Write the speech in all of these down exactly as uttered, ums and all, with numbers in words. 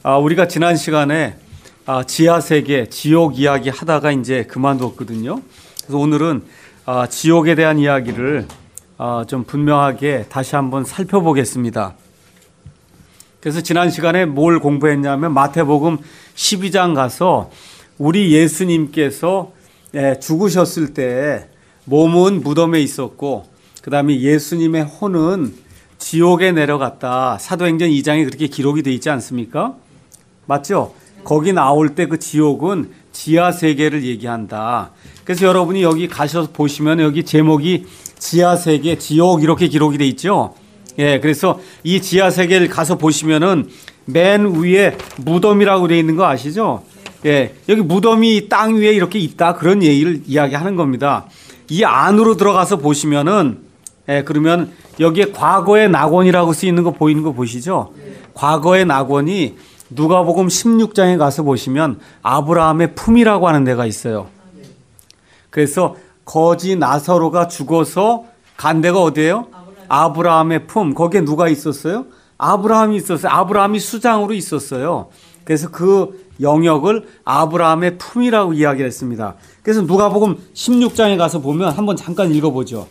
우리가 지난 시간에 지하세계, 지옥 이야기 하다가 이제 그만뒀거든요. 그래서 오늘은 지옥에 대한 이야기를 좀 분명하게 다시 한번 살펴보겠습니다. 그래서 지난 시간에 뭘 공부했냐면 마태복음 십이 장 가서 우리 예수님께서 죽으셨을 때 몸은 무덤에 있었고 그 다음에 예수님의 혼은 지옥에 내려갔다. 사도행전 이 장에 그렇게 기록이 되어 있지 않습니까? 맞죠? 거기 나올 때 그 지옥은 지하세계를 얘기한다. 그래서 여러분이 여기 가셔서 보시면 여기 제목이 지하세계, 지옥 이렇게 기록이 되어 있죠? 예, 그래서 이 지하세계를 가서 보시면은 맨 위에 무덤이라고 되어 있는 거 아시죠? 예, 여기 무덤이 땅 위에 이렇게 있다. 그런 얘기를 이야기하는 겁니다. 이 안으로 들어가서 보시면은, 예, 그러면 여기에 과거의 낙원이라고 쓰이는 거 보이는 거 보시죠? 과거의 낙원이 누가복음 십육 장에 가서 보시면 아브라함의 품이라고 하는 데가 있어요. 그래서 거지 나사로가 죽어서 간 데가 어디예요? 아브라함의 품. 거기에 누가 있었어요? 아브라함이 있었어요. 아브라함이 수장으로 있었어요. 그래서 그 영역을 아브라함의 품이라고 이야기했습니다. 그래서 누가복음 십육 장에 가서 보면 한번 잠깐 읽어보죠.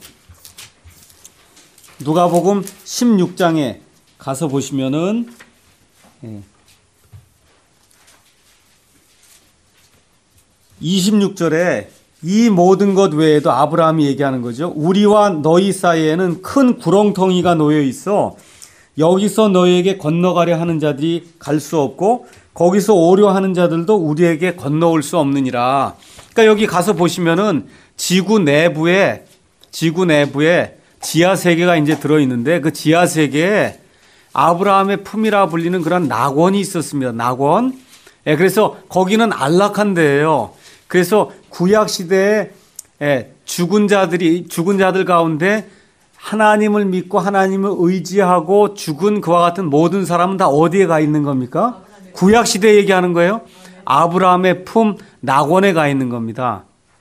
누가복음 십육 장에 가서 보시면은 예. 이십육 절에 이 모든 것 외에도 아브라함이 얘기하는 거죠. 우리와 너희 사이에는 큰 구렁텅이가 놓여 있어 여기서 너희에게 건너가려 하는 자들이 갈 수 없고 거기서 오려 하는 자들도 우리에게 건너올 수 없느니라. 그러니까 여기 가서 보시면은 지구 내부에 지구 내부에 지하 세계가 이제 들어 있는데 그 지하 세계에 아브라함의 품이라 불리는 그런 낙원이 있었습니다. 낙원. 예, 그래서 거기는 안락한 데예요. 그래서 구약 시대에 죽은 자들이 죽은 자들 가운데 하나님을 믿고 하나님을 의지하고 죽은 그와 같은 모든 사람은 다 어디에 가 있는 겁니까? 구약 시대 얘기하는 거예요. 아브라함의 품 낙원에 가 있는 겁니다.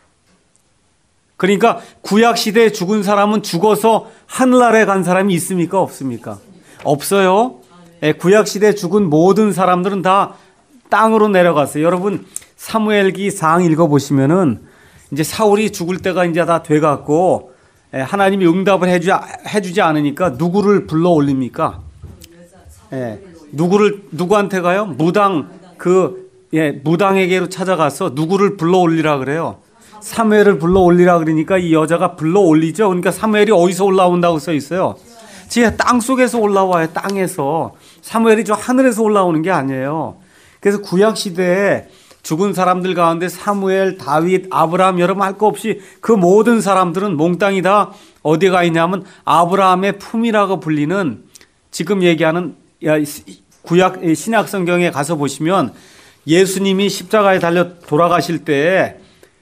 그러니까 구약 시대에 죽은 사람은 죽어서 하늘나라에 간 사람이 있습니까? 없습니까? 없어요. 구약 시대에 죽은 모든 사람들은 다 땅으로 내려갔어요. 여러분 사무엘기 사 장 읽어보시면은 이제 사울이 죽을 때가 이제 다 돼갖고 하나님이 응답을 해주지, 해주지 않으니까 누구를 불러 올립니까? 예, 누구를, 누구한테 가요? 무당, 그, 예, 무당에게로 찾아가서 누구를 불러 올리라 그래요. 사무엘을 불러 올리라 그러니까 이 여자가 불러 올리죠. 그러니까 사무엘이 어디서 올라온다고 써 있어요? 지금 땅 속에서 올라와요. 땅에서. 사무엘이 저 하늘에서 올라오는 게 아니에요. 그래서 구약 시대에 죽은 사람들 가운데 사무엘, 다윗, 아브라함 여러분 할 거 없이 그 모든 사람들은 몽땅이 다 어디 가 있냐면 아브라함의 품이라고 불리는 지금 얘기하는 구약 신약 성경에 가서 보시면 예수님이 십자가에 달려 돌아가실 때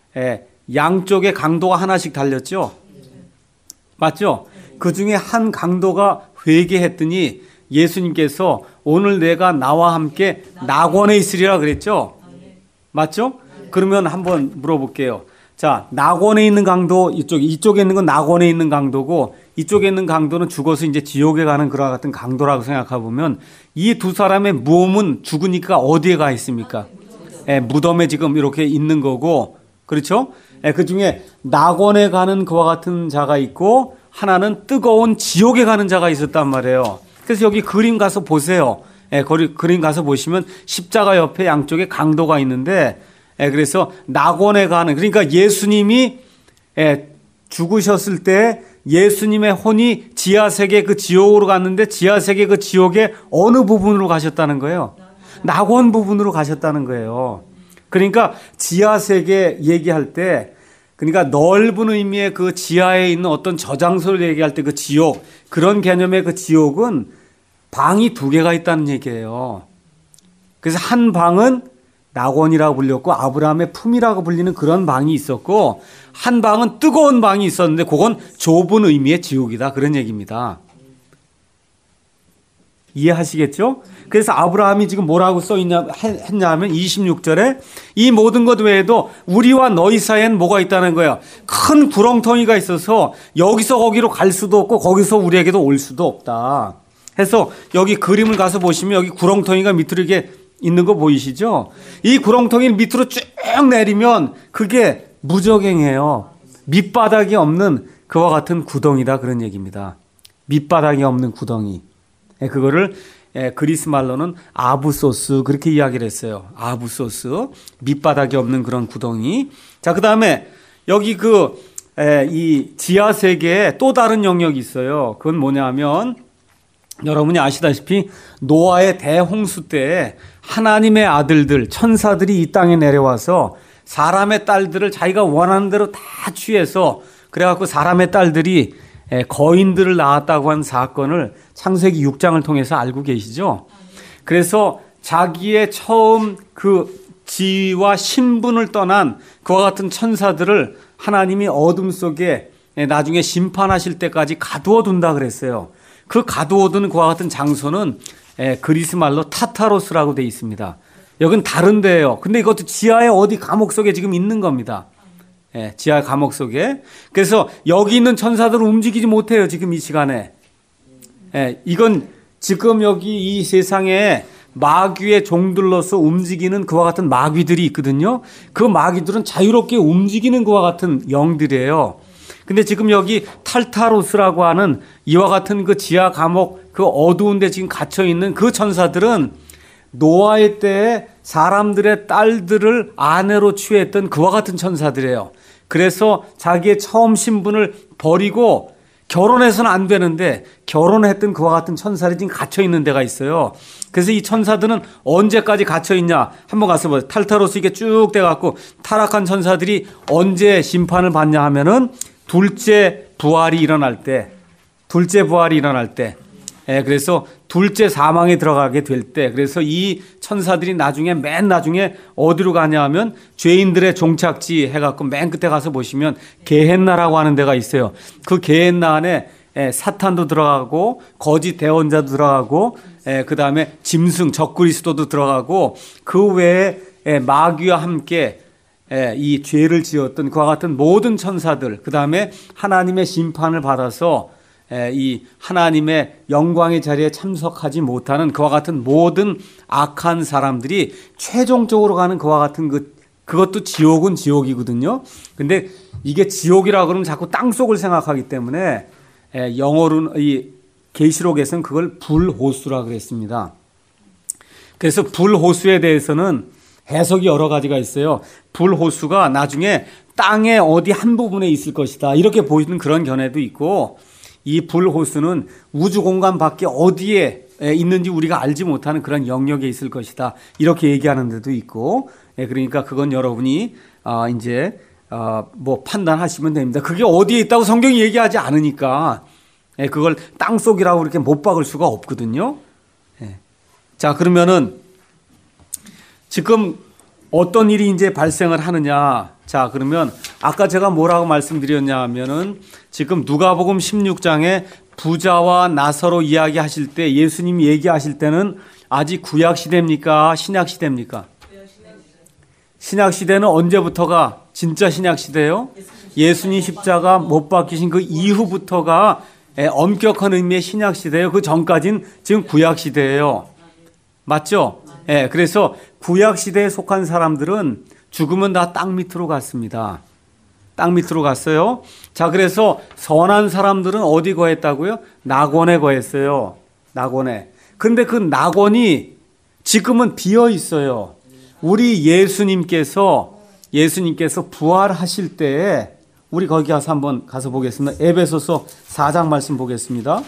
양쪽에 강도가 하나씩 달렸죠. 맞죠? 그 중에 한 강도가 회개했더니 예수님께서 오늘 내가 나와 함께 낙원에 있으리라 그랬죠. 맞죠? 그러면 한번 물어볼게요. 자, 낙원에 있는 강도 이쪽, 이쪽에 있는 건 낙원에 있는 강도고 이쪽에 있는 강도는 죽어서 이제 지옥에 가는 그와 같은 강도라고 생각해 보면 이 두 사람의 몸은 죽으니까 어디에 가 있습니까? 예, 무덤에 지금 이렇게 있는 거고, 그렇죠? 예, 그 중에 낙원에 가는 그와 같은 자가 있고 하나는 뜨거운 지옥에 가는 자가 있었단 말이에요. 그래서 여기 그림 가서 보세요. 예, 거리, 그림 가서 보시면 십자가 옆에 양쪽에 강도가 있는데, 예, 그래서 낙원에 가는, 그러니까 예수님이 예, 죽으셨을 때 예수님의 혼이 지하세계 그 지옥으로 갔는데 지하세계 그 지옥의 어느 부분으로 가셨다는 거예요? 낙원 부분으로 가셨다는 거예요. 그러니까 지하세계 얘기할 때, 그러니까 넓은 의미의 그 지하에 있는 어떤 저장소를 얘기할 때 그 지옥, 그런 개념의 그 지옥은 방이 두 개가 있다는 얘기예요. 그래서 한 방은 낙원이라고 불렸고 아브라함의 품이라고 불리는 그런 방이 있었고 한 방은 뜨거운 방이 있었는데 그건 좁은 의미의 지옥이다. 그런 얘기입니다. 이해하시겠죠? 그래서 아브라함이 지금 뭐라고 써있냐, 했냐면 이십육 절에 이 모든 것 외에도 우리와 너희 사이엔 뭐가 있다는 거예요. 큰 구렁텅이가 있어서 여기서 거기로 갈 수도 없고 거기서 우리에게도 올 수도 없다. 해서 여기 그림을 가서 보시면 여기 구렁텅이가 밑으로 이렇게 있는 거 보이시죠? 이 구렁텅이를 밑으로 쭉 내리면 그게 무적행이에요. 밑바닥이 없는 그와 같은 구덩이다, 그런 얘기입니다. 밑바닥이 없는 구덩이. 그거를 그리스 말로는 아부소스, 그렇게 이야기를 했어요. 아부소스, 밑바닥이 없는 그런 구덩이. 자, 그 다음에 여기 그 이 지하 세계에 또 다른 영역이 있어요. 그건 뭐냐면 여러분이 아시다시피 노아의 대홍수 때에 하나님의 아들들, 천사들이 이 땅에 내려와서 사람의 딸들을 자기가 원하는 대로 다 취해서 그래갖고 사람의 딸들이 거인들을 낳았다고 한 사건을 창세기 육 장을 통해서 알고 계시죠? 그래서 자기의 처음 그 지위와 신분을 떠난 그와 같은 천사들을 하나님이 어둠 속에 나중에 심판하실 때까지 가두어 둔다 그랬어요. 그 가두어 두는 그와 같은 장소는 그리스 말로 타타로스라고 되어 있습니다. 여긴 다른 데예요. 근데 이것도 지하에 어디 감옥 속에 지금 있는 겁니다. 예, 지하 감옥 속에. 그래서 여기 있는 천사들은 움직이지 못해요, 지금 이 시간에. 예, 이건 지금 여기 이 세상에 마귀의 종들로서 움직이는 그와 같은 마귀들이 있거든요. 그 마귀들은 자유롭게 움직이는 그와 같은 영들이에요. 근데 지금 여기 탈타로스라고 하는 이와 같은 그 지하 감옥, 그 어두운 데 지금 갇혀 있는 그 천사들은 노아의 때에 사람들의 딸들을 아내로 취했던 그와 같은 천사들이에요. 그래서 자기의 처음 신분을 버리고 결혼해서는 안 되는데 결혼했던 그와 같은 천사들이 지금 갇혀 있는 데가 있어요. 그래서 이 천사들은 언제까지 갇혀 있냐? 한번 가서 보세요. 탈타로스 이게 쭉 돼갖고 타락한 천사들이 언제 심판을 받냐 하면은 둘째 부활이 일어날 때, 둘째 부활이 일어날 때, 예, 그래서 둘째 사망에 들어가게 될 때, 그래서 이 천사들이 나중에 맨 나중에 어디로 가냐 하면 죄인들의 종착지 해갖고 맨 끝에 가서 보시면 게헨나라고 하는 데가 있어요. 그 게헨나 안에 예, 사탄도 들어가고 거짓 대언자도 들어가고 예, 그 다음에 짐승 적그리스도도 들어가고 그 외에 예, 마귀와 함께 예, 이 죄를 지었던 그와 같은 모든 천사들, 그 다음에 하나님의 심판을 받아서 예, 이 하나님의 영광의 자리에 참석하지 못하는 그와 같은 모든 악한 사람들이 최종적으로 가는 그와 같은 그, 그것도 지옥은 지옥이거든요. 근데 이게 지옥이라 그러면 자꾸 땅속을 생각하기 때문에 예, 영어로는 이 계시록에서는 그걸 불호수라 그랬습니다. 그래서 불호수에 대해서는 해석이 여러 가지가 있어요. 불호수가 나중에 땅의 어디 한 부분에 있을 것이다, 이렇게 보이는 그런 견해도 있고, 이 불호수는 우주 공간 밖에 어디에 있는지 우리가 알지 못하는 그런 영역에 있을 것이다, 이렇게 얘기하는 데도 있고, 그러니까 그건 여러분이 이제 뭐 판단하시면 됩니다. 그게 어디에 있다고 성경이 얘기하지 않으니까 그걸 땅속이라고 이렇게 못 박을 수가 없거든요. 자, 그러면은 지금 어떤 일이 이제 발생을 하느냐. 자, 그러면 아까 제가 뭐라고 말씀드렸냐 하면은 지금 누가복음 십육 장에 부자와 나사로 이야기하실 때 예수님이 얘기하실 때는 아직 구약 시대입니까? 신약 시대입니까? 신약 시대는 언제부터가 진짜 신약 시대예요? 예수님 십자가 못 박히신 그 이후부터가 엄격한 의미의 신약 시대예요. 그 전까지는 지금 구약 시대예요. 맞죠? 예, 네, 그래서 구약 시대에 속한 사람들은 죽으면 다 땅 밑으로 갔습니다. 땅 밑으로 갔어요. 자, 그래서 선한 사람들은 어디 거했다고요? 낙원에 거했어요. 낙원에. 근데 그 낙원이 지금은 비어 있어요. 우리 예수님께서 예수님께서 부활하실 때에 우리 거기 가서 한번 가서 보겠습니다. 에베소서 사 장 말씀 보겠습니다.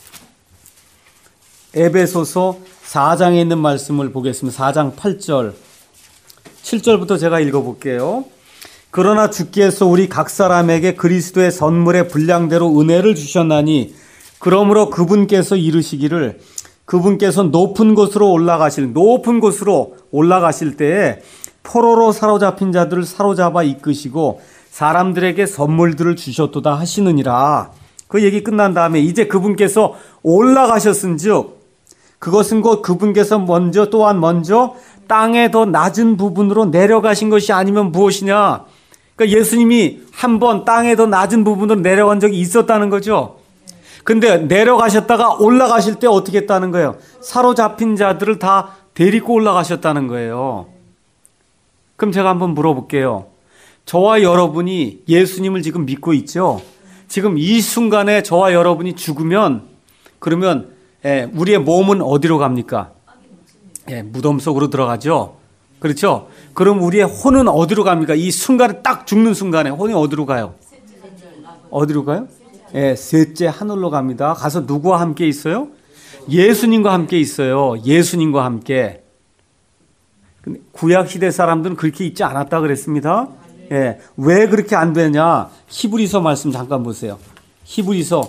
에베소서 사 장에 있는 말씀을 보겠습니다. 사 장 팔 절, 칠 절부터 제가 읽어볼게요. 그러나 주께서 우리 각 사람에게 그리스도의 선물의 분량대로 은혜를 주셨나니 그러므로 그분께서 이르시기를 그분께서 높은 곳으로 올라가실 높은 곳으로 올라가실 때에 포로로 사로잡힌 자들을 사로잡아 이끄시고 사람들에게 선물들을 주셨도다 하시느니라. 그 얘기 끝난 다음에 이제 그분께서 올라가셨은즉 그것은 곧 그분께서 먼저 또한 먼저 땅의 더 낮은 부분으로 내려가신 것이 아니면 무엇이냐. 그러니까 예수님이 한번 땅의 더 낮은 부분으로 내려간 적이 있었다는 거죠. 근데 내려가셨다가 올라가실 때 어떻게 했다는 거예요? 사로잡힌 자들을 다 데리고 올라가셨다는 거예요. 그럼 제가 한번 물어볼게요. 저와 여러분이 예수님을 지금 믿고 있죠? 지금 이 순간에 저와 여러분이 죽으면 그러면 예, 우리의 몸은 어디로 갑니까? 예, 무덤 속으로 들어가죠. 그렇죠? 그럼 우리의 혼은 어디로 갑니까? 이 순간에 딱 죽는 순간에 혼이 어디로 가요? 어디로 가요? 예, 셋째 하늘로 갑니다. 가서 누구와 함께 있어요? 예수님과 함께 있어요. 예수님과 함께. 근데 구약시대 사람들은 그렇게 있지 않았다 그랬습니다. 예, 왜 그렇게 안 되냐? 히브리서 말씀 잠깐 보세요. 히브리서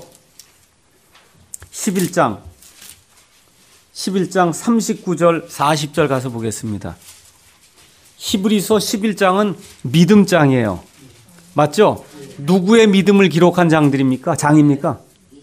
십일 장 십일 장 삼십구 절 사십 절 가서 보겠습니다. 히브리서 십일 장은 믿음 장이에요. 맞죠? 누구의 믿음을 기록한 장들입니까? 장입니까?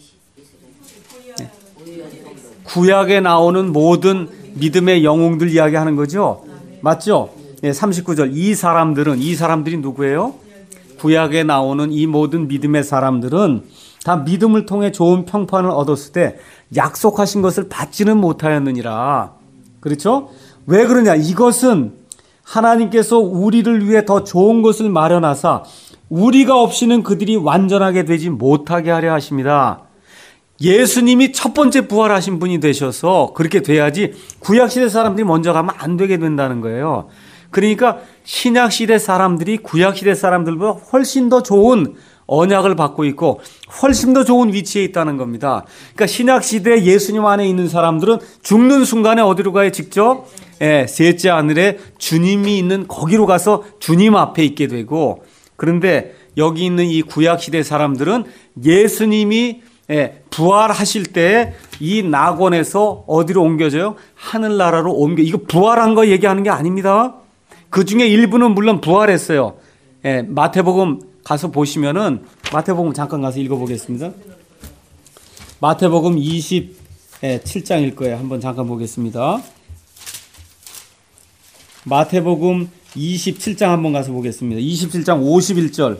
네. 구약에 나오는 모든 믿음의 영웅들 이야기하는 거죠. 맞죠? 네, 삼십구 절. 이 사람들은, 이 사람들이 누구예요? 구약에 나오는 이 모든 믿음의 사람들은 다 믿음을 통해 좋은 평판을 얻었을 때 약속하신 것을 받지는 못하였느니라. 그렇죠? 왜 그러냐? 이것은 하나님께서 우리를 위해 더 좋은 것을 마련하사 우리가 없이는 그들이 완전하게 되지 못하게 하려 하십니다. 예수님이 첫 번째 부활하신 분이 되셔서 그렇게 돼야지 구약시대 사람들이 먼저 가면 안 되게 된다는 거예요. 그러니까 신약시대 사람들이 구약시대 사람들보다 훨씬 더 좋은 언약을 받고 있고 훨씬 더 좋은 위치에 있다는 겁니다. 그러니까 신약시대 예수님 안에 있는 사람들은 죽는 순간에 어디로 가요? 직접 예, 셋째 하늘에 주님이 있는 거기로 가서 주님 앞에 있게 되고, 그런데 여기 있는 이 구약시대 사람들은 예수님이 예, 부활하실 때 이 낙원에서 어디로 옮겨져요? 하늘나라로 옮겨. 이거 부활한 거 얘기하는 게 아닙니다. 그 중에 일부는 물론 부활했어요. 예, 마태복음 가서 보시면은, 마태복음 잠깐 가서 읽어보겠습니다. 마태복음 이십칠 장일 거예요. 한번 잠깐 보겠습니다. 마태복음 이십칠 장 한번 가서 보겠습니다. 이십칠 장 오십일 절.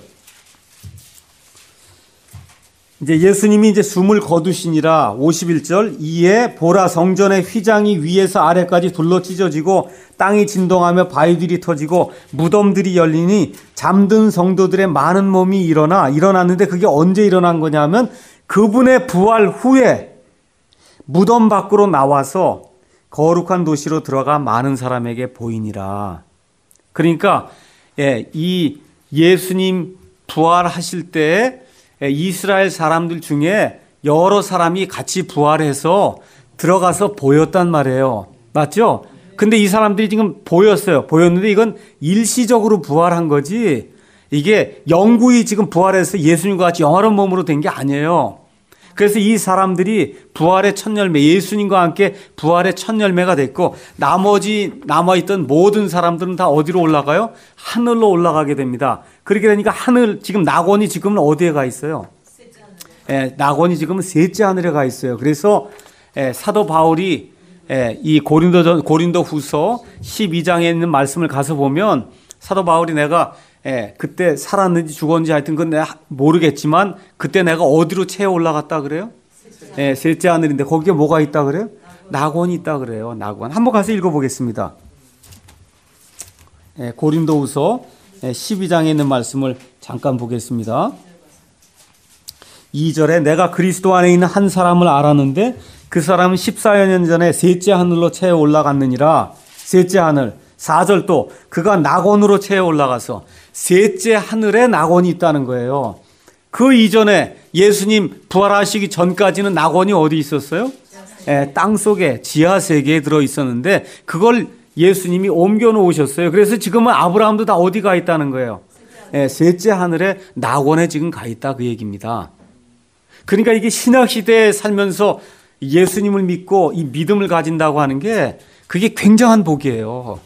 이제 예수님이 이제 숨을 거두시니라. 오십일 절. 이에 보라, 성전의 휘장이 위에서 아래까지 둘러 찢어지고 땅이 진동하며 바위들이 터지고 무덤들이 열리니 잠든 성도들의 많은 몸이 일어나 일어났는데, 그게 언제 일어난 거냐면 그분의 부활 후에 무덤 밖으로 나와서 거룩한 도시로 들어가 많은 사람에게 보이니라. 그러니까 예, 이 예수님 부활하실 때 이스라엘 사람들 중에 여러 사람이 같이 부활해서 들어가서 보였단 말이에요. 맞죠? 근데 이 사람들이 지금 보였어요. 보였는데 이건 일시적으로 부활한 거지, 이게 영구히 지금 부활해서 예수님과 같이 영원한 몸으로 된 게 아니에요. 그래서 이 사람들이 부활의 첫 열매, 예수님과 함께 부활의 첫 열매가 됐고, 나머지 남아있던 모든 사람들은 다 어디로 올라가요? 하늘로 올라가게 됩니다. 그렇게 되니까 하늘, 지금 낙원이 지금은 어디에 가 있어요? 예, 낙원이 지금은 셋째 하늘에 가 있어요. 그래서 예, 사도 바울이 예, 이 고린도, 고린도 후서 십이 장에 있는 말씀을 가서 보면, 사도 바울이 내가 예, 그때 살았는지 죽었는지 하여튼 그건 내가 모르겠지만 그때 내가 어디로 채워 올라갔다 그래요? 예, 셋째 하늘인데 거기에 뭐가 있다 그래요? 낙원이 있다 그래요. 낙원. 한번 가서 읽어보겠습니다. 예, 고린도후서 십이 장에 있는 말씀을 잠깐 보겠습니다. 이 절에 내가 그리스도 안에 있는 한 사람을 알았는데 그 사람은 십사여 년 전에 셋째 하늘로 채워 올라갔느니라. 셋째 하늘. 사 절 또 그가 낙원으로 채워 올라가서 셋째 하늘에 낙원이 있다는 거예요. 그 이전에 예수님 부활하시기 전까지는 낙원이 어디 있었어요? 예, 땅 속에 지하 세계에 들어 있었는데 그걸 예수님이 옮겨 놓으셨어요. 그래서 지금은 아브라함도 다 어디 가 있다는 거예요? 예, 셋째 하늘에 낙원에 지금 가 있다, 그 얘기입니다. 그러니까 이게 신약 시대에 살면서 예수님을 믿고 이 믿음을 가진다고 하는 게 그게 굉장한 복이에요.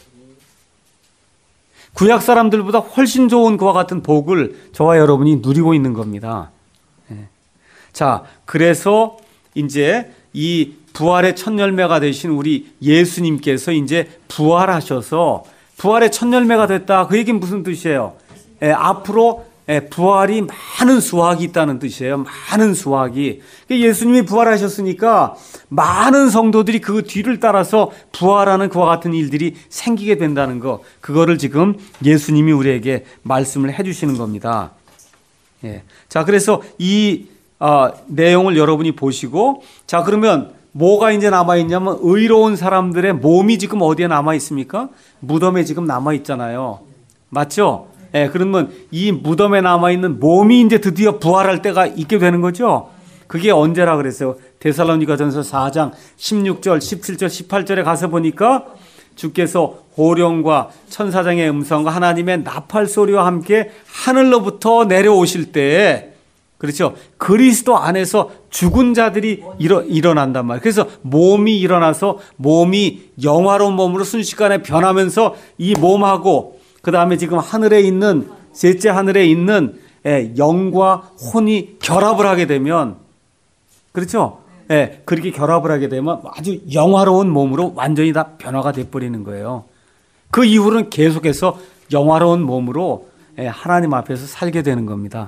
구약 사람들보다 훨씬 좋은 그와 같은 복을 저와 여러분이 누리고 있는 겁니다. 네. 자, 그래서 이제 이 부활의 첫 열매가 되신 우리 예수님께서 이제 부활하셔서 부활의 첫 열매가 됐다. 그 얘기는 무슨 뜻이에요? 예, 앞으로 예, 부활이 많은 수확이 있다는 뜻이에요. 많은 수확이. 예수님이 부활하셨으니까 많은 성도들이 그 뒤를 따라서 부활하는 그와 같은 일들이 생기게 된다는 거. 그거를 지금 예수님이 우리에게 말씀을 해주시는 겁니다. 예. 자, 그래서 이 어, 내용을 여러분이 보시고, 자, 그러면 뭐가 이제 남아있냐면 의로운 사람들의 몸이 지금 어디에 남아있습니까? 무덤에 지금 남아있잖아요. 맞죠? 예, 그러면 이 무덤에 남아있는 몸이 이제 드디어 부활할 때가 있게 되는 거죠. 그게 언제라 그랬어요? 데살로니가전서 사 장 십육 절, 십칠 절, 십팔 절에 가서 보니까 주께서 호령과 천사장의 음성과 하나님의 나팔 소리와 함께 하늘로부터 내려오실 때에, 그렇죠, 그리스도 안에서 죽은 자들이 일어, 일어난단 말이에요. 그래서 몸이 일어나서 몸이 영화로운 몸으로 순식간에 변하면서 이 몸하고 그 다음에 지금 하늘에 있는, 셋째 하늘에 있는 영과 혼이 결합을 하게 되면, 그렇죠? 예, 그렇게 결합을 하게 되면 아주 영화로운 몸으로 완전히 다 변화가 돼버리는 거예요. 그 이후로는 계속해서 영화로운 몸으로 하나님 앞에서 살게 되는 겁니다.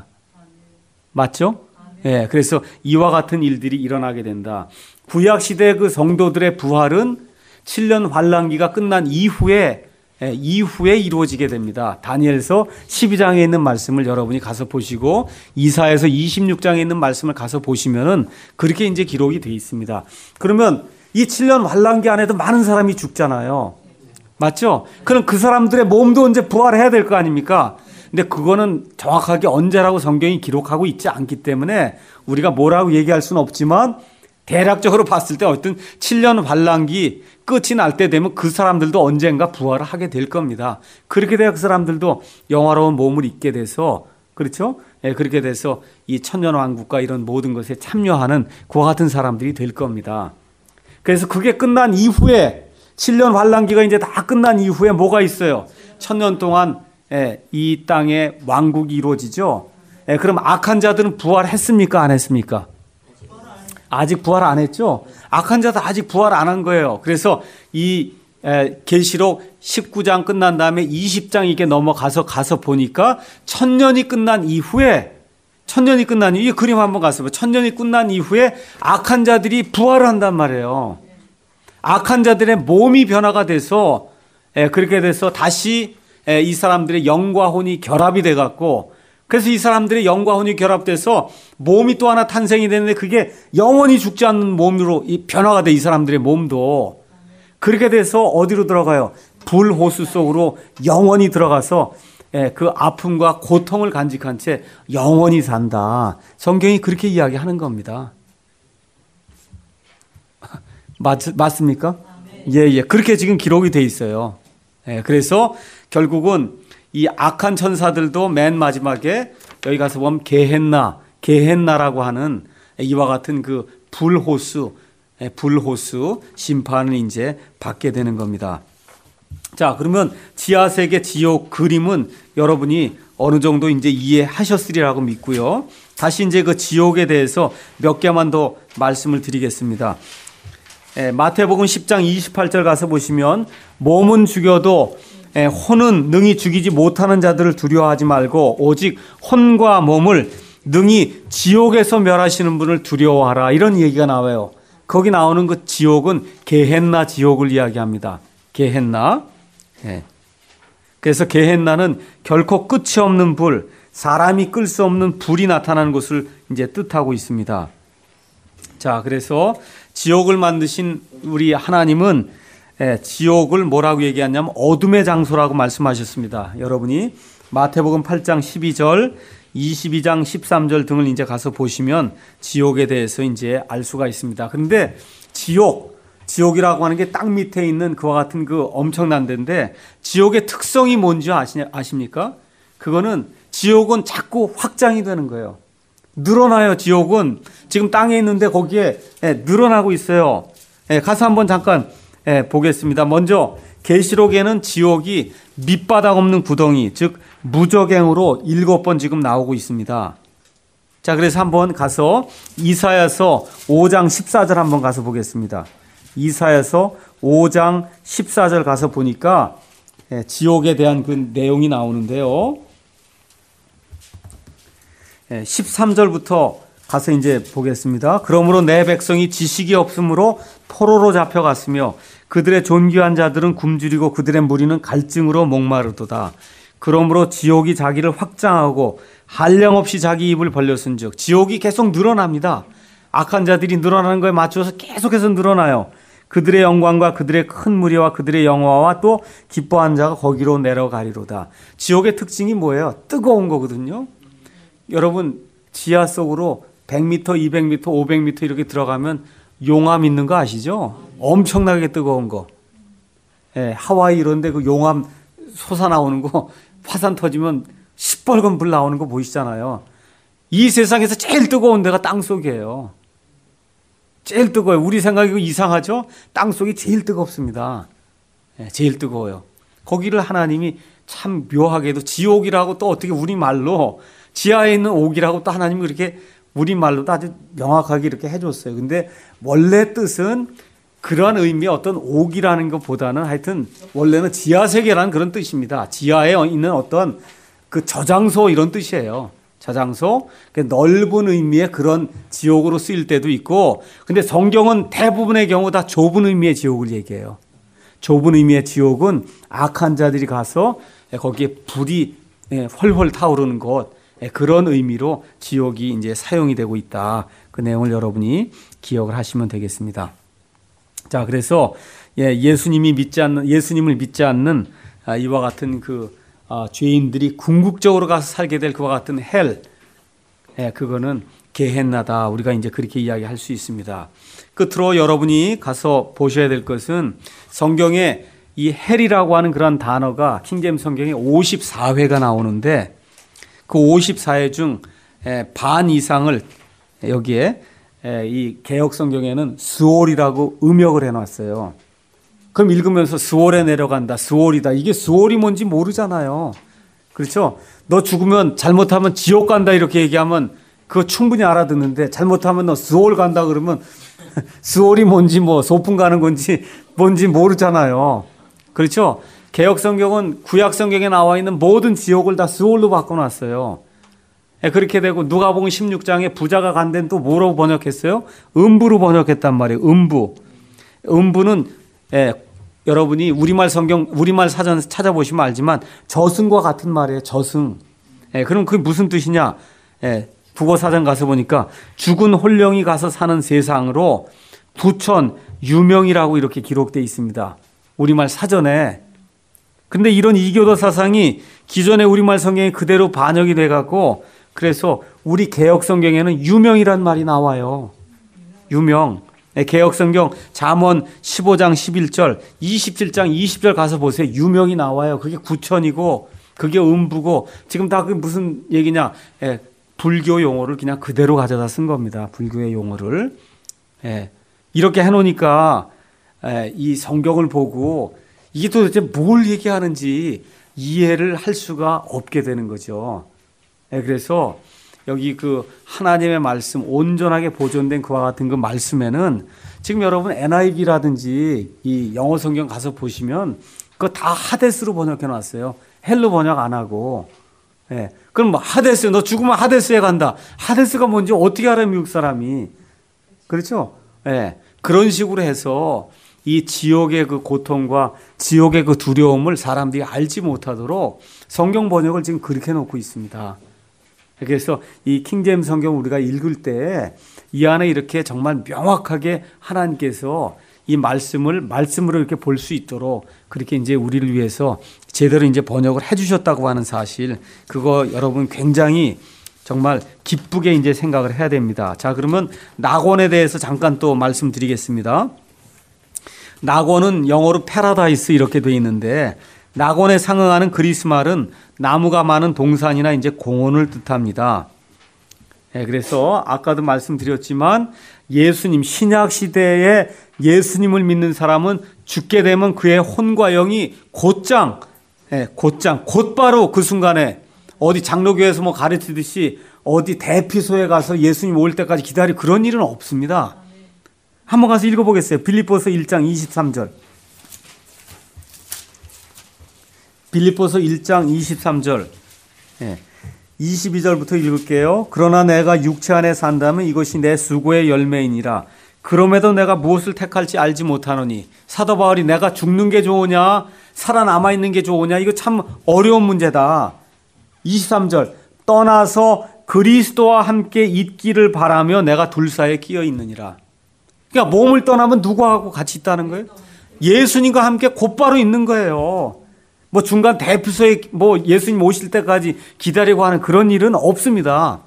맞죠? 예, 그래서 이와 같은 일들이 일어나게 된다. 구약시대 그 성도들의 부활은 칠 년 환란기가 끝난 이후에 예, 이후에 이루어지게 됩니다. 다니엘서 십이 장에 있는 말씀을 여러분이 가서 보시고 이사야서 이십육 장에 있는 말씀을 가서 보시면은 그렇게 이제 기록이 되어 있습니다. 그러면 이 칠 년 환란기 안에도 많은 사람이 죽잖아요. 맞죠? 그럼 그 사람들의 몸도 언제 부활해야 될 거 아닙니까? 근데 그거는 정확하게 언제라고 성경이 기록하고 있지 않기 때문에 우리가 뭐라고 얘기할 수는 없지만 대략적으로 봤을 때 어떤 칠 년 환란기 끝이 날 때 되면 그 사람들도 언젠가 부활을 하게 될 겁니다. 그렇게 돼야 그 사람들도 영화로운 몸을 입게 돼서, 그렇죠? 예, 그렇게 돼서 이 천년왕국과 이런 모든 것에 참여하는 그와 같은 사람들이 될 겁니다. 그래서 그게 끝난 이후에, 칠 년 환란기가 이제 다 끝난 이후에 뭐가 있어요? 천년 동안 예, 이 땅에 왕국이 이루어지죠. 예, 그럼 악한 자들은 부활했습니까? 안 했습니까? 아직 부활 안 했죠? 악한 자도 아직 부활 안 한 거예요. 그래서 이 계시록 십구 장 끝난 다음에 이십 장 이게 넘어가서 가서 보니까 천년이 끝난 이후에, 천년이 끝난 이후에, 이 그림 한번 가서 봐. 천년이 끝난 이후에 악한 자들이 부활을 한단 말이에요. 악한 자들의 몸이 변화가 돼서, 그렇게 돼서 다시 이 사람들의 영과 혼이 결합이 돼 갖고, 그래서 이 사람들의 영과 혼이 결합돼서 몸이 또 하나 탄생이 되는데 그게 영원히 죽지 않는 몸으로 이 변화가 돼, 이 사람들의 몸도. 그렇게 돼서 어디로 들어가요? 불호수 속으로 영원히 들어가서 그 아픔과 고통을 간직한 채 영원히 산다. 성경이 그렇게 이야기하는 겁니다. 맞, 맞습니까? 예, 예. 그렇게 지금 기록이 돼 있어요. 예, 그래서 결국은 이 악한 천사들도 맨 마지막에 여기 가서 보면 게헨나, 게헨나라고 하는 이와 같은 그 불호수, 불호수 심판을 이제 받게 되는 겁니다. 자, 그러면 지하세계 지옥 그림은 여러분이 어느 정도 이제 이해하셨으리라고 믿고요. 다시 이제 그 지옥에 대해서 몇 개만 더 말씀을 드리겠습니다. 예, 마태복음 십 장 이십팔 절 가서 보시면 몸은 죽여도 예, 혼은 능히 죽이지 못하는 자들을 두려워하지 말고 오직 혼과 몸을 능히 지옥에서 멸하시는 분을 두려워하라. 이런 얘기가 나와요. 거기 나오는 그 지옥은 게헨나 지옥을 이야기합니다. 게헨나. 예. 그래서 게헨나는 결코 끝이 없는 불, 사람이 끌 수 없는 불이 나타나는 것을 이제 뜻하고 있습니다. 자, 그래서 지옥을 만드신 우리 하나님은 예, 지옥을 뭐라고 얘기하냐면 어둠의 장소라고 말씀하셨습니다. 여러분이 마태복음 팔 장 십이 절, 이십이 장 십삼 절 등을 이제 가서 보시면 지옥에 대해서 이제 알 수가 있습니다. 그런데 지옥, 지옥이라고 하는 게 땅 밑에 있는 그와 같은 그 엄청난 데인데 지옥의 특성이 뭔지 아시냐, 아십니까? 그거는 지옥은 자꾸 확장이 되는 거예요. 늘어나요. 지옥은 지금 땅에 있는데 거기에 예, 늘어나고 있어요. 예, 가서 한번 잠깐 예, 보겠습니다. 먼저 계시록에는 지옥이 밑바닥 없는 구덩이, 즉 무저갱으로 일곱 번 지금 나오고 있습니다. 자, 그래서 한번 가서 이사야서 오 장 십사 절 한번 가서 보겠습니다. 이사야서 오 장 십사 절 가서 보니까 예, 지옥에 대한 그 내용이 나오는데요. 십삼 절부터 가서 이제 보겠습니다. 그러므로 내 백성이 지식이 없으므로 포로로 잡혀갔으며 그들의 존귀한 자들은 굶주리고 그들의 무리는 갈증으로 목마르도다. 그러므로 지옥이 자기를 확장하고 한량없이 자기 입을 벌렸은즉 지옥이 계속 늘어납니다. 악한 자들이 늘어나는 거에 맞춰서 계속해서 늘어나요. 그들의 영광과 그들의 큰 무리와 그들의 영화와 또 기뻐한 자가 거기로 내려가리로다. 지옥의 특징이 뭐예요? 뜨거운 거거든요. 여러분 지하 속으로 백 미터, 이백 미터, 오백 미터 이렇게 들어가면 용암 있는 거 아시죠? 엄청나게 뜨거운 거. 예, 하와이 이런 데 그 용암 솟아나오는 거 화산 터지면 시뻘건 불 나오는 거 보이시잖아요. 이 세상에서 제일 뜨거운 데가 땅속이에요. 제일 뜨거워요. 우리 생각이 이상하죠? 땅속이 제일 뜨겁습니다. 예, 제일 뜨거워요. 거기를 하나님이 참 묘하게도 지옥이라고 또 어떻게 우리말로 지하에 있는 옥이라고 또 하나님이 그렇게 우리말로도 아주 명확하게 이렇게 해줬어요. 근데 원래 뜻은 그러한 의미의 어떤 옥이라는 것보다는 하여튼 원래는 지하세계라는 그런 뜻입니다. 지하에 있는 어떤 그 저장소 이런 뜻이에요. 저장소. 넓은 의미의 그런 지옥으로 쓰일 때도 있고, 근데 성경은 대부분의 경우 다 좁은 의미의 지옥을 얘기해요. 좁은 의미의 지옥은 악한 자들이 가서 거기에 불이 훨훨 타오르는 곳, 그런 의미로 지옥이 이제 사용이 되고 있다. 그 내용을 여러분이 기억을 하시면 되겠습니다. 자, 그래서 예수님이 믿지 않는 예수님을 믿지 않는 이와 같은 그 죄인들이 궁극적으로 가서 살게 될 그와 같은 헬, 그거는 게헨나다. 우리가 이제 그렇게 이야기할 수 있습니다. 끝으로 여러분이 가서 보셔야 될 것은 성경에 이 헬이라고 하는 그런 단어가 킹제임스 성경에 오십사 회가 나오는데 그 오십사 회 중 반 이상을 여기에 이 개역 성경에는 스월이라고 음역을 해놨어요. 그럼 읽으면서 스월에 내려간다, 스월이다. 이게 스월이 뭔지 모르잖아요. 그렇죠? 너 죽으면 잘못하면 지옥 간다 이렇게 얘기하면 그거 충분히 알아듣는데 잘못하면 너 스월 간다 그러면 스월이 뭔지 뭐 소풍 가는 건지 뭔지 모르잖아요. 그렇죠? 개역 성경은 구약 성경에 나와 있는 모든 지옥을 다 스월로 바꿔놨어요. 그렇게 되고 누가복음 십육 장에 부자가 간 데는 또 뭐라고 번역했어요? 음부로 번역했단 말이에요. 음부. 음부는 예, 여러분이 우리말 성경, 우리말 사전 찾아보시면 알지만 저승과 같은 말이에요. 저승. 예, 그럼 그게 무슨 뜻이냐? 예, 국어 사전 가서 보니까 죽은 홀령이 가서 사는 세상으로 부천 유명이라고 이렇게 기록되어 있습니다. 우리말 사전에. 근데 이런 이교도 사상이 기존의 우리말 성경에 그대로 반영이 돼갖고 그래서 우리 개역 성경에는 유명이란 말이 나와요. 유명. 개역 성경 잠언 십오 장 십일 절, 이십칠 장 이십 절 가서 보세요. 유명이 나와요. 그게 구천이고 그게 음부고 지금 다 그게 무슨 얘기냐? 예, 불교 용어를 그냥 그대로 가져다 쓴 겁니다. 불교의 용어를. 예, 이렇게 해놓으니까 예, 이 성경을 보고 이게 도대체 뭘 얘기하는지 이해를 할 수가 없게 되는 거죠. 예, 그래서 여기 그 하나님의 말씀 온전하게 보존된 그와 같은 그 말씀에는 지금 여러분 엔아이브이라든지 이 영어 성경 가서 보시면 그거 다 하데스로 번역해 놨어요. 헬로 번역 안 하고. 예. 그럼 뭐 하데스, 너 죽으면 하데스에 간다. 하데스가 뭔지 어떻게 알아요, 미국 사람이. 그렇죠? 예. 그런 식으로 해서 이 지옥의 그 고통과 지옥의 그 두려움을 사람들이 알지 못하도록 성경 번역을 지금 그렇게 놓고 있습니다. 그래서 이 킹제임스 성경 우리가 읽을 때 이 안에 이렇게 정말 명확하게 하나님께서 이 말씀을 말씀으로 이렇게 볼 수 있도록 그렇게 이제 우리를 위해서 제대로 이제 번역을 해주셨다고 하는 사실, 그거 여러분 굉장히 정말 기쁘게 이제 생각을 해야 됩니다. 자, 그러면 낙원에 대해서 잠깐 또 말씀드리겠습니다. 낙원은 영어로 패러다이스 이렇게 돼 있는데 낙원에 상응하는 그리스 말은 나무가 많은 동산이나 이제 공원을 뜻합니다. 네, 그래서 아까도 말씀드렸지만 예수님 신약 시대에 예수님을 믿는 사람은 죽게 되면 그의 혼과 영이 곧장, 네, 곧장, 곧바로 그 순간에 어디 장로교에서 뭐 가르치듯이 어디 대피소에 가서 예수님 올 때까지 기다릴 그런 일은 없습니다. 한번 가서 읽어보겠어요. 빌립보서 일 장 이십삼 절. 빌립보서 일 장 이십삼 절. 예. 이십이 절부터 읽을게요. 그러나 내가 육체 안에 산다면 이것이 내 수고의 열매이니라. 그럼에도 내가 무엇을 택할지 알지 못하노니. 사도 바울이 내가 죽는 게 좋으냐 살아남아 있는 게 좋으냐, 이거 참 어려운 문제다. 이십삼 절 떠나서 그리스도와 함께 있기를 바라며 내가 둘 사이에 끼어 있느니라. 그러니까 몸을 떠나면 누구하고 같이 있다는 거예요? 예수님과 함께 곧바로 있는 거예요. 뭐 중간 대피소에 뭐 예수님 오실 때까지 기다리고 하는 그런 일은 없습니다.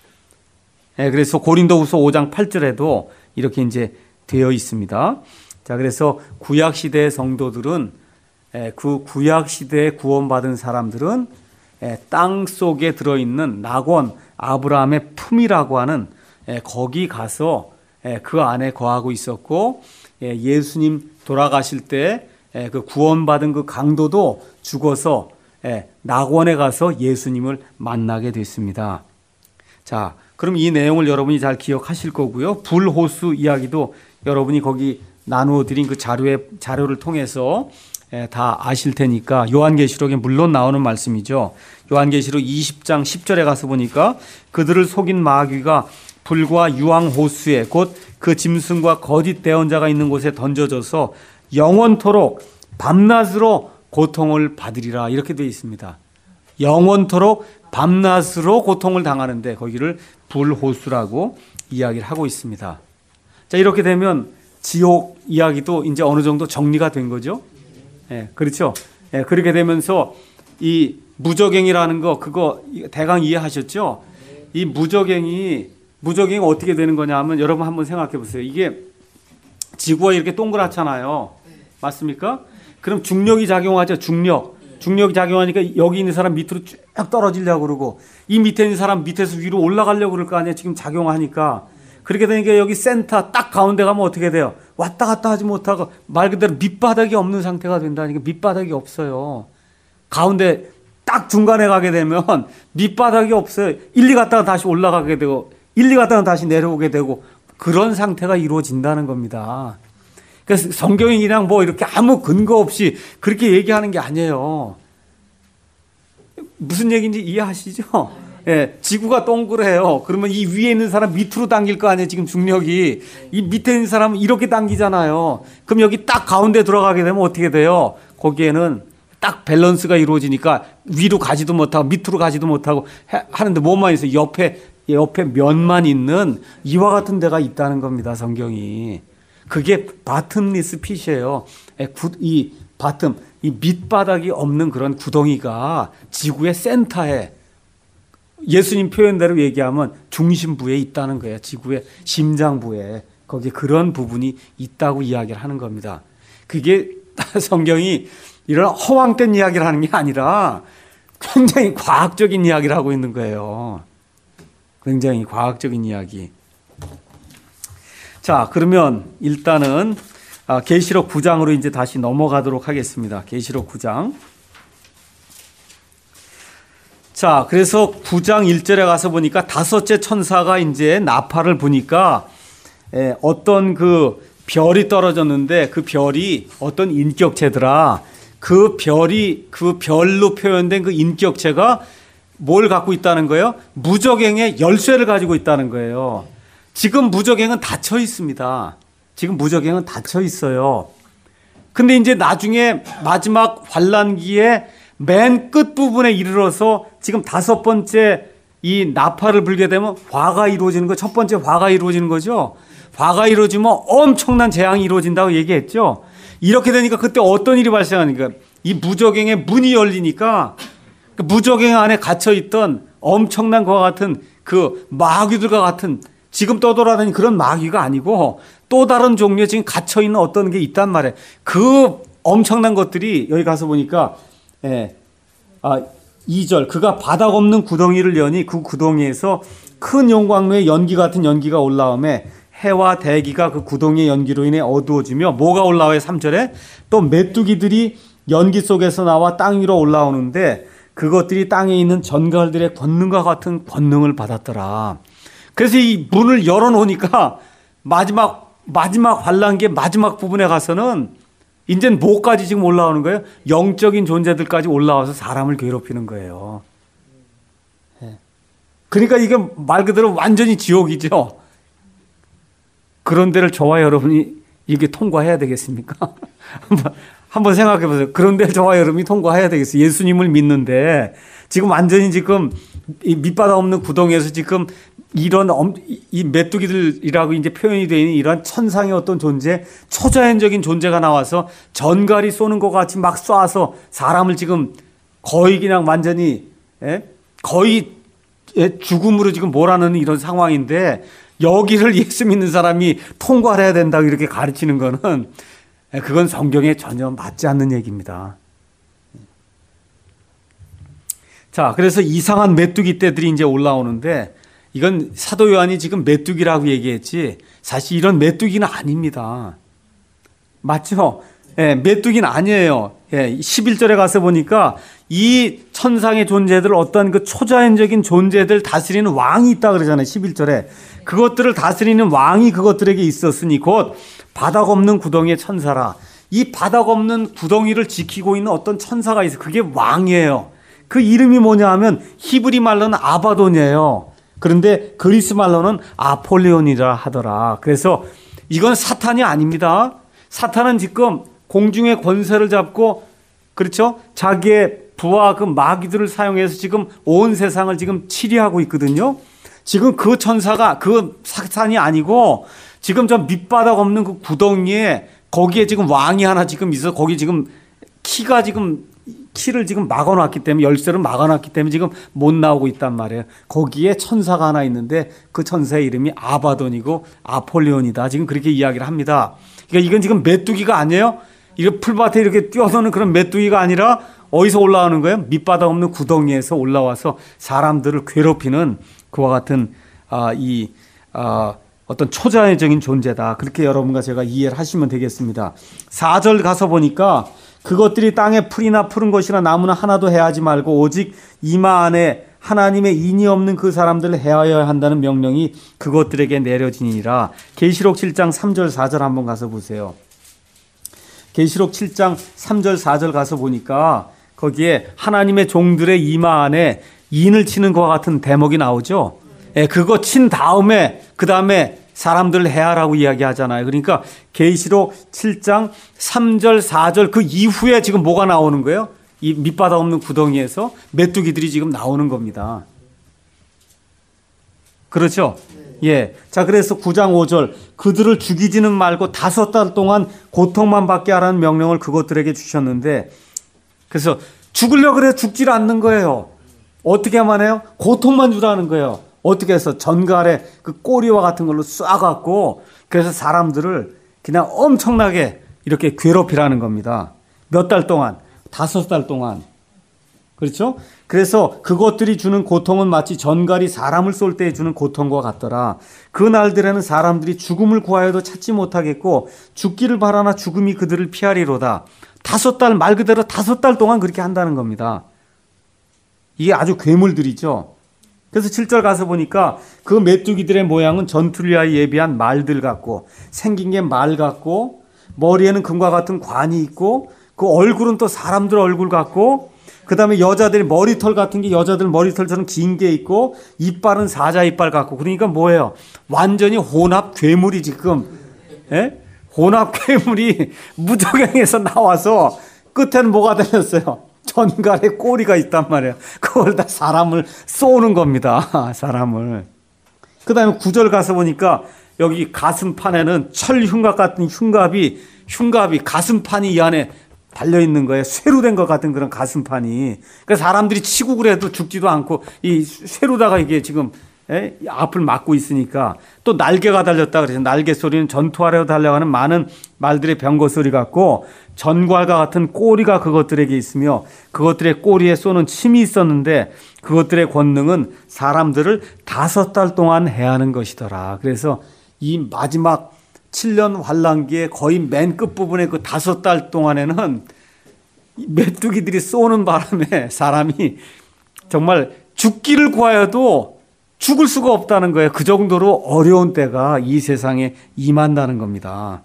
예, 그래서 고린도후서 오 장 팔 절에도 이렇게 이제 되어 있습니다. 자, 그래서 구약 시대의 성도들은, 예, 그 구약 시대에 구원받은 사람들은, 예, 땅 속에 들어있는 낙원 아브라함의 품이라고 하는, 예, 거기 가서, 예, 그 안에 거하고 있었고, 예, 예수님 돌아가실 때 예, 그 구원받은 그 강도도 죽어서, 예, 낙원에 가서 예수님을 만나게 됐습니다. 자, 그럼 이 내용을 여러분이 잘 기억하실 거고요. 불호수 이야기도 여러분이 거기 나누어 드린 그 자료의 자료를 통해서, 예, 다 아실 테니까 요한계시록에 물론 나오는 말씀이죠. 요한계시록 이십 장 십 절에 가서 보니까 그들을 속인 마귀가 불과 유황호수에 곧 그 짐승과 거짓 대언자가 있는 곳에 던져져서 영원토록 밤낮으로 고통을 받으리라, 이렇게 되어 있습니다. 영원토록 밤낮으로 고통을 당하는데 거기를 불호수라고 이야기를 하고 있습니다. 자, 이렇게 되면 지옥 이야기도 이제 어느 정도 정리가 된 거죠. 예, 그렇죠. 예, 그렇게 되면서 이 무저갱이라는 거, 그거 대강 이해하셨죠? 이 무저갱이 무저갱이 어떻게 되는 거냐 하면 여러분 한번 생각해 보세요. 이게 지구가 이렇게 동그랗잖아요. 맞습니까? 그럼 중력이 작용하죠. 중력. 중력이 작용하니까 여기 있는 사람 밑으로 쭉 떨어지려고 그러고, 이 밑에 있는 사람 밑에서 위로 올라가려고 그럴 거 아니에요. 지금 작용하니까. 그렇게 되니까 여기 센터 딱 가운데 가면 어떻게 돼요? 왔다 갔다 하지 못하고 말 그대로 밑바닥이 없는 상태가 된다니까. 밑바닥이 없어요. 가운데 딱 중간에 가게 되면 밑바닥이 없어요. 일, 이 갔다가 다시 올라가게 되고 일, 이 갔다가 다시 내려오게 되고 그런 상태가 이루어진다는 겁니다. 그래서 성경이 그냥 뭐 이렇게 아무 근거 없이 그렇게 얘기하는 게 아니에요. 무슨 얘기인지 이해하시죠? 예, 지구가 동그래요. 그러면 이 위에 있는 사람 밑으로 당길 거 아니에요. 지금 중력이. 이 밑에 있는 사람은 이렇게 당기잖아요. 그럼 여기 딱 가운데 들어가게 되면 어떻게 돼요? 거기에는 딱 밸런스가 이루어지니까 위로 가지도 못하고 밑으로 가지도 못하고 하는데 뭐만 있어요? 옆에, 옆에 면만 있는 이와 같은 데가 있다는 겁니다. 성경이. 그게 바텀리스 핏이에요. 이 바텀, 이 밑바닥이 없는 그런 구덩이가 지구의 센터에, 예수님 표현대로 얘기하면 중심부에 있다는 거예요. 지구의 심장부에. 거기에 그런 부분이 있다고 이야기를 하는 겁니다. 그게 성경이 이런 허황된 이야기를 하는 게 아니라 굉장히 과학적인 이야기를 하고 있는 거예요. 굉장히 과학적인 이야기. 자, 그러면 일단은 계시록 구 장으로 이제 다시 넘어가도록 하겠습니다. 계시록 구 장. 자, 그래서 구 장 일 절에 가서 보니까 다섯째 천사가 이제 나팔을 부니까 에, 어떤 그 별이 떨어졌는데 그 별이 어떤 인격체더라. 그 별이, 그 별로 표현된 그 인격체가 뭘 갖고 있다는 거예요? 무저갱의 열쇠를 가지고 있다는 거예요. 지금 무저갱은 닫혀 있습니다. 지금 무저갱은 닫혀 있어요. 근데 이제 나중에 마지막 환란기에 맨 끝부분에 이르러서 지금 다섯 번째 이 나팔을 불게 되면 화가 이루어지는 거, 첫 번째 화가 이루어지는 거죠. 화가 이루어지면 엄청난 재앙이 이루어진다고 얘기했죠. 이렇게 되니까 그때 어떤 일이 발생하니까 이 무저갱의 문이 열리니까 그 무저갱 안에 갇혀있던 엄청난 것과 같은 그 마귀들과 같은, 지금 떠돌아다니는 그런 마귀가 아니고 또 다른 종류의 지금 갇혀있는 어떤 게 있단 말이에요. 그 엄청난 것들이 여기 가서 보니까, 예, 아, 이 절, 그가 바닥 없는 구덩이를 여니 그 구덩이에서 큰 용광로의 연기 같은 연기가 올라오매 해와 대기가 그 구덩이의 연기로 인해 어두워지며 뭐가 올라와요? 삼 절에 또 메뚜기들이 연기 속에서 나와 땅 위로 올라오는데 그것들이 땅에 있는 전갈들의 권능과 같은 권능을 받았더라. 그래서 이 문을 열어놓으니까 마지막 마지막 환란기의 마지막 부분에 가서는 이제는 뭐까지 지금 올라오는 거예요? 영적인 존재들까지 올라와서 사람을 괴롭히는 거예요. 예. 그러니까 이게 말 그대로 완전히 지옥이죠. 그런 데를 저와 여러분이 이게 통과해야 되겠습니까? 한번, 한번 생각해 보세요. 그런 데를 저와 여러분이 통과해야 되겠어요. 예수님을 믿는데 지금 완전히 지금 이 밑바닥 없는 구덩이에서 지금 이런 엄, 이 메뚜기들이라고 이제 표현이 되어 있는 이런 천상의 어떤 존재, 초자연적인 존재가 나와서 전갈이 쏘는 것 같이 막 쏴서 사람을 지금 거의 그냥 완전히 예? 거의 예? 죽음으로 지금 몰아넣는 이런 상황인데 여기를 예수 믿는 사람이 통과를 해야 된다고 이렇게 가르치는 거는 그건 성경에 전혀 맞지 않는 얘기입니다. 자, 그래서 이상한 메뚜기 떼들이 이제 올라오는데 이건 사도 요한이 지금 메뚜기라고 얘기했지 사실 이런 메뚜기는 아닙니다. 맞죠? 예, 메뚜기는 아니에요. 예, 십일 절에 가서 보니까 이 천상의 존재들 어떤 그 초자연적인 존재들 다스리는 왕이 있다 그러잖아요. 십일 절에. 그것들을 다스리는 왕이 그것들에게 있었으니 곧 바닥 없는 구덩이의 천사라. 이 바닥 없는 구덩이를 지키고 있는 어떤 천사가 있어요. 그게 왕이에요. 그 이름이 뭐냐 하면 히브리 말로는 아바돈이에요. 그런데 그리스 말로는 아폴레온이라 하더라. 그래서 이건 사탄이 아닙니다. 사탄은 지금 공중의 권세를 잡고 그렇죠? 자기의 부와 그 마귀들을 사용해서 지금 온 세상을 지금 치리하고 있거든요. 지금 그 천사가 그 사탄이 아니고 지금 저 밑바닥 없는 그 구덩이에 거기에 지금 왕이 하나 지금 있어. 거기 지금 키가 지금 키를 지금 막아놨기 때문에 열쇠를 막아놨기 때문에 지금 못 나오고 있단 말이에요. 거기에 천사가 하나 있는데 그 천사의 이름이 아바돈이고 아폴레온이다. 지금 그렇게 이야기를 합니다. 그러니까 이건 지금 메뚜기가 아니에요. 이거 풀밭에 이렇게 뛰어서는 그런 메뚜기가 아니라 어디서 올라오는 거예요? 밑바닥 없는 구덩이에서 올라와서 사람들을 괴롭히는 그와 같은 아, 이 아, 어떤 초자연적인 존재다. 그렇게 여러분과 제가 이해를 하시면 되겠습니다. 사 절 가서 보니까 그것들이 땅에 풀이나 푸른 것이나 나무나 하나도 해하지 말고 오직 이마 안에 하나님의 인이 없는 그 사람들을 해하여야 한다는 명령이 그것들에게 내려지니라. 계시록 칠 장 삼 절 사 절 한번 가서 보세요. 계시록 칠 장 삼 절 사 절 가서 보니까 거기에 하나님의 종들의 이마 안에 인을 치는 것과 같은 대목이 나오죠. 예, 그거 친 다음에 그 다음에 사람들을 해하라고 이야기하잖아요. 그러니까 계시록 칠 장 삼 절 사 절 그 이후에 지금 뭐가 나오는 거예요? 이 밑바닥 없는 구덩이에서 메뚜기들이 지금 나오는 겁니다. 그렇죠? 예. 자, 그래서 구 장 오 절 그들을 죽이지는 말고 다섯 달 동안 고통만 받게 하라는 명령을 그것들에게 주셨는데 그래서 죽으려고 그래 죽질 않는 거예요. 어떻게 하면 해요? 고통만 주라는 거예요. 어떻게 해서 전갈에 그 꼬리와 같은 걸로 쏴갖고 그래서 사람들을 그냥 엄청나게 이렇게 괴롭히라는 겁니다. 몇 달 동안? 다섯 달 동안. 그렇죠? 그래서 그것들이 주는 고통은 마치 전갈이 사람을 쏠 때 주는 고통과 같더라. 그 날들에는 사람들이 죽음을 구하여도 찾지 못하겠고 죽기를 바라나 죽음이 그들을 피하리로다. 다섯 달, 말 그대로 다섯 달 동안 그렇게 한다는 겁니다. 이게 아주 괴물들이죠. 그래서 칠 절 가서 보니까 그 메뚜기들의 모양은 전투를 위하여 예비한 말들 같고 생긴 게 말 같고 머리에는 금과 같은 관이 있고 그 얼굴은 또 사람들 얼굴 같고 그 다음에 여자들이 머리털 같은 게 여자들 머리털처럼 긴 게 있고 이빨은 사자 이빨 같고 그러니까 뭐예요? 완전히 혼합 괴물이 지금 예? 혼합 괴물이 무적행에서 나와서 끝에는 뭐가 되었어요? 전갈에 꼬리가 있단 말이에요. 그걸 다 사람을 쏘는 겁니다. 사람을. 그 다음에 구 절 가서 보니까 여기 가슴판에는 철 흉갑 같은 흉갑이 흉갑이 가슴판이 이 안에 달려있는 거예요. 쇠로 된 것 같은 그런 가슴판이. 그러니까 사람들이 치고 그래도 죽지도 않고 이 쇠로다가 이게 지금 에? 앞을 막고 있으니까 또 날개가 달렸다 그래서 날개 소리는 전투하려 달려가는 많은 말들의 병거 소리 같고 전갈과 같은 꼬리가 그것들에게 있으며 그것들의 꼬리에 쏘는 침이 있었는데 그것들의 권능은 사람들을 다섯 달 동안 해하는 것이더라. 그래서 이 마지막 칠 년 환란기의 거의 맨 끝부분의 그 다섯 달 동안에는 메뚜기들이 쏘는 바람에 사람이 정말 죽기를 구하여도 죽을 수가 없다는 거예요. 그 정도로 어려운 때가 이 세상에 임한다는 겁니다.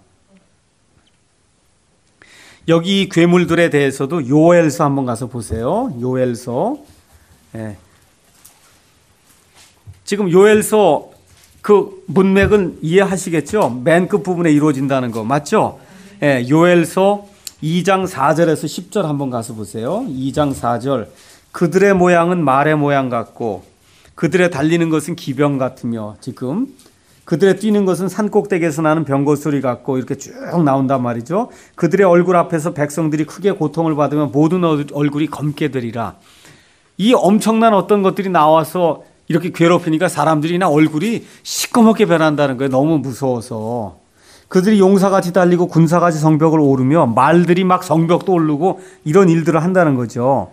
여기 이 괴물들에 대해서도 요엘서 한번 가서 보세요. 요엘서. 예. 지금 요엘서 그 문맥은 이해하시겠죠? 맨 끝부분에 이루어진다는 거 맞죠? 예, 요엘서 이 장 사 절에서 십 절 한번 가서 보세요. 이 장 사 절. 그들의 모양은 말의 모양 같고 그들의 달리는 것은 기병 같으며, 지금 그들의 뛰는 것은 산꼭대기에서 나는 병거 소리 같고, 이렇게 쭉 나온단 말이죠. 그들의 얼굴 앞에서 백성들이 크게 고통을 받으며 모든 얼굴이 검게 되리라. 이 엄청난 어떤 것들이 나와서 이렇게 괴롭히니까 사람들이나 얼굴이 시꺼멓게 변한다는 거예요. 너무 무서워서. 그들이 용사같이 달리고 군사같이 성벽을 오르며 말들이 막 성벽도 오르고 이런 일들을 한다는 거죠.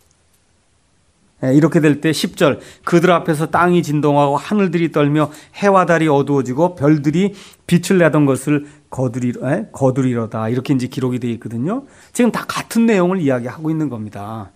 이렇게 될 때 십 절. 그들 앞에서 땅이 진동하고 하늘들이 떨며 해와 달이 어두워지고 별들이 빛을 내던 것을 거두리, 에? 거두리로다. 이렇게 이제 기록이 되어 있거든요. 지금 다 같은 내용을 이야기하고 있는 겁니다.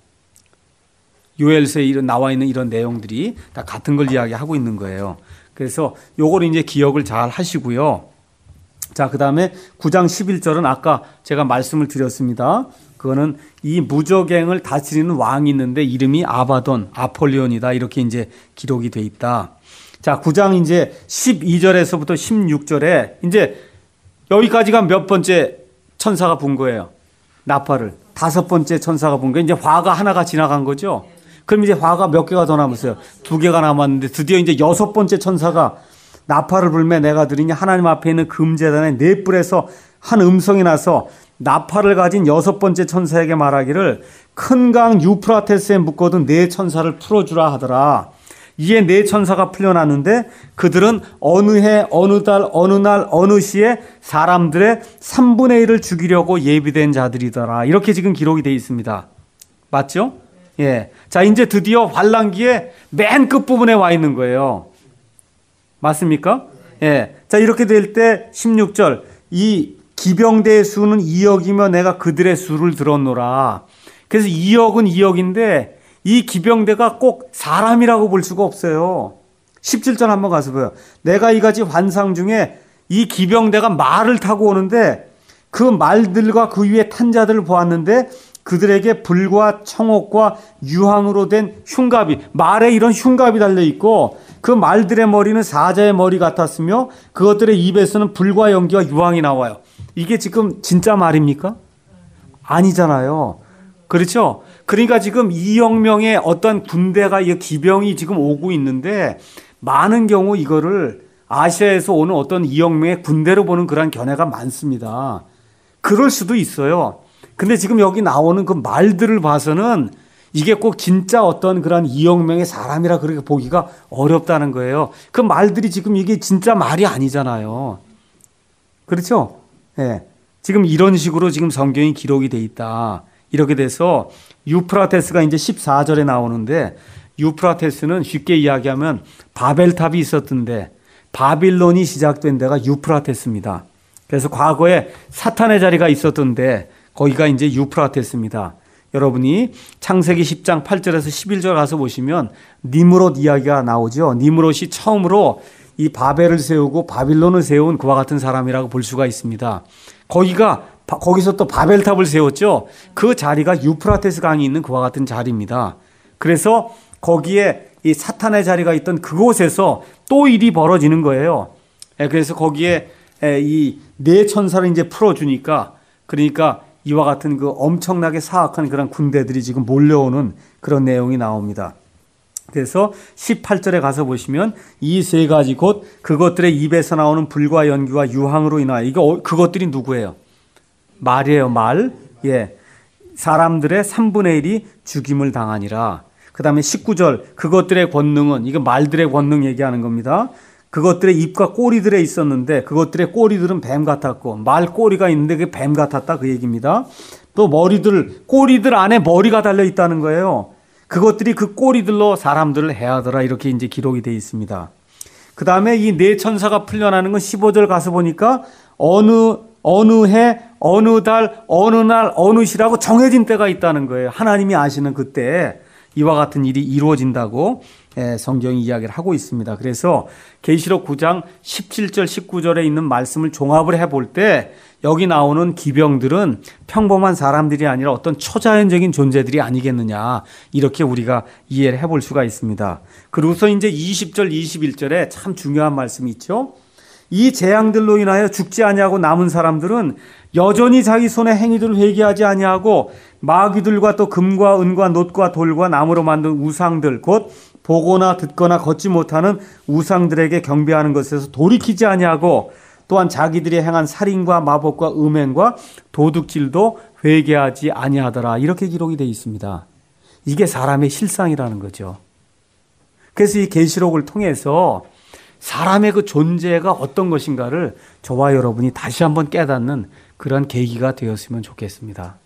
요엘서에 이런 나와 있는 이런 내용들이 다 같은 걸 이야기하고 있는 거예요. 그래서 요걸 이제 기억을 잘 하시고요. 자, 그 다음에 구 장 십일 절은 아까 제가 말씀을 드렸습니다. 그거는 이 무적행을 다스리는 왕이 있는데 이름이 아바돈, 아폴리온이다. 이렇게 이제 기록이 돼 있다. 자, 구 장 이제 십이 절에서부터 십육 절에 이제 여기까지가 몇 번째 천사가 본 거예요? 나팔을. 다섯 번째 천사가 본 거예요. 이제 화가 하나가 지나간 거죠. 그럼 이제 화가 몇 개가 더 남았어요? 두 개가 남았는데 드디어 이제 여섯 번째 천사가 나팔을 불매 내가 들으니 하나님 앞에 있는 금제단의 네 뿔에서 한 음성이 나서 나팔을 가진 여섯 번째 천사에게 말하기를 큰 강 유프라테스에 묶어둔 네 천사를 풀어주라 하더라. 이에 네 천사가 풀려났는데 그들은 어느 해 어느 달 어느 날 어느 시에 사람들의 삼분의 일을 죽이려고 예비된 자들이더라. 이렇게 지금 기록이 되어 있습니다. 맞죠? 예. 자, 이제 드디어 환란기의 맨 끝부분에 와 있는 거예요. 맞습니까? 예. 자, 이렇게 될 때 십육 절. 이 기병대의 수는 이억이며 내가 그들의 수를 들었노라. 그래서 이억은 이억인데 이 기병대가 꼭 사람이라고 볼 수가 없어요. 십칠 절 한번 가서 보여. 내가 이같이 환상 중에 이 기병대가 말을 타고 오는데 그 말들과 그 위에 탄 자들을 보았는데 그들에게 불과 청옥과 유황으로 된 흉갑이, 말에 이런 흉갑이 달려있고 그 말들의 머리는 사자의 머리 같았으며 그것들의 입에서는 불과 연기와 유황이 나와요. 이게 지금 진짜 말입니까? 아니잖아요. 그렇죠? 그러니까 지금 이억 명의 어떤 군대가, 이 기병이 지금 오고 있는데 많은 경우 이거를 아시아에서 오는 어떤 이억 명의 군대로 보는 그런 견해가 많습니다. 그럴 수도 있어요. 근데 지금 여기 나오는 그 말들을 봐서는 이게 꼭 진짜 어떤 그런 이억 명의 사람이라 그렇게 보기가 어렵다는 거예요. 그 말들이 지금 이게 진짜 말이 아니잖아요. 그렇죠? 예. 네. 지금 이런 식으로 지금 성경이 기록이 돼 있다. 이렇게 돼서 유프라테스가 이제 십사 절에 나오는데 유프라테스는 쉽게 이야기하면 바벨탑이 있었던데 바빌론이 시작된 데가 유프라테스입니다. 그래서 과거에 사탄의 자리가 있었던데 거기가 이제 유프라테스입니다. 여러분이 창세기 십 장 팔 절에서 십일 절 가서 보시면 니므롯 이야기가 나오죠. 니므롯이 처음으로 이 바벨을 세우고 바빌론을 세운 그와 같은 사람이라고 볼 수가 있습니다. 거기가 거기서 또 바벨탑을 세웠죠. 그 자리가 유프라테스 강이 있는 그와 같은 자리입니다. 그래서 거기에 이 사탄의 자리가 있던 그곳에서 또 일이 벌어지는 거예요. 그래서 거기에 이 네 천사를 이제 풀어주니까, 그러니까 이와 같은 그 엄청나게 사악한 그런 군대들이 지금 몰려오는 그런 내용이 나옵니다. 그래서 십팔 절에 가서 보시면 이 세 가지 곧 그것들의 입에서 나오는 불과 연기와 유황으로 인하여, 이거 그것들이 누구예요? 말이에요, 말. 예. 사람들의 삼분의 일이 죽임을 당하니라. 그 다음에 십구 절 그것들의 권능은, 이거 말들의 권능 얘기하는 겁니다. 그것들의 입과 꼬리들에 있었는데 그것들의 꼬리들은 뱀 같았고, 말 꼬리가 있는데 그게 뱀 같았다, 그 얘기입니다. 또 머리들, 꼬리들 안에 머리가 달려 있다는 거예요. 그것들이 그 꼬리들로 사람들을 해하더라. 이렇게 이제 기록이 되어 있습니다. 그 다음에 이 네 천사가 풀려나는 건 십오 절 가서 보니까 어느 어느 해, 어느 달, 어느 날, 어느 시라고 정해진 때가 있다는 거예요. 하나님이 아시는 그때. 이와 같은 일이 이루어진다고 성경이 이야기를 하고 있습니다. 그래서 계시록 구 장 십칠 절 십구 절에 있는 말씀을 종합을 해볼 때 여기 나오는 기병들은 평범한 사람들이 아니라 어떤 초자연적인 존재들이 아니겠느냐, 이렇게 우리가 이해를 해볼 수가 있습니다. 그리고서 이제 이십 절 이십일 절에 참 중요한 말씀이 있죠. 이 재앙들로 인하여 죽지 아니하고 남은 사람들은 여전히 자기 손의 행위들을 회개하지 아니하고 마귀들과 또 금과 은과 놋과 돌과 나무로 만든 우상들, 곧 보거나 듣거나 걷지 못하는 우상들에게 경배하는 것에서 돌이키지 아니하고 또한 자기들이 행한 살인과 마법과 음행과 도둑질도 회개하지 아니하더라, 이렇게 기록이 되어 있습니다. 이게 사람의 실상이라는 거죠. 그래서 이 계시록을 통해서 사람의 그 존재가 어떤 것인가를 저와 여러분이 다시 한번 깨닫는 그런 계기가 되었으면 좋겠습니다.